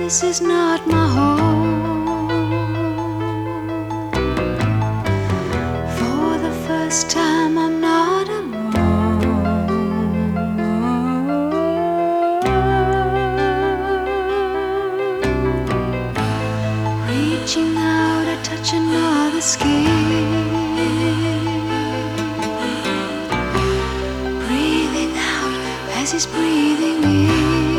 This is not my home. For the first time, I'm not alone. Reaching out, I touch another skin. Breathing out as he's breathing